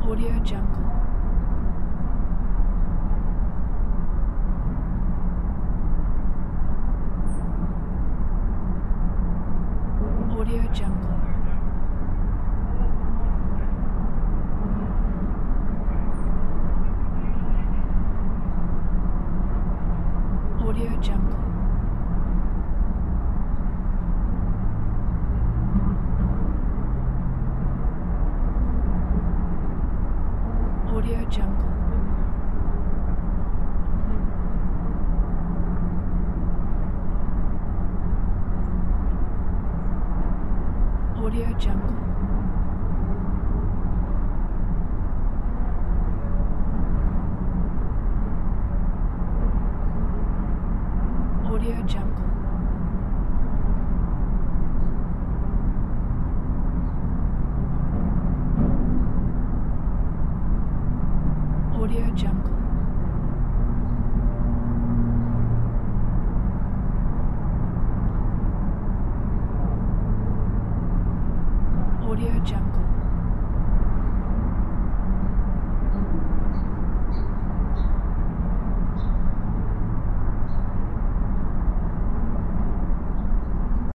Audio Jungle. Audio Jungle. Audio Jungle. Audio Jungle. Audio Jungle. Audio Jungle. Audio Jungle. Audio Jungle.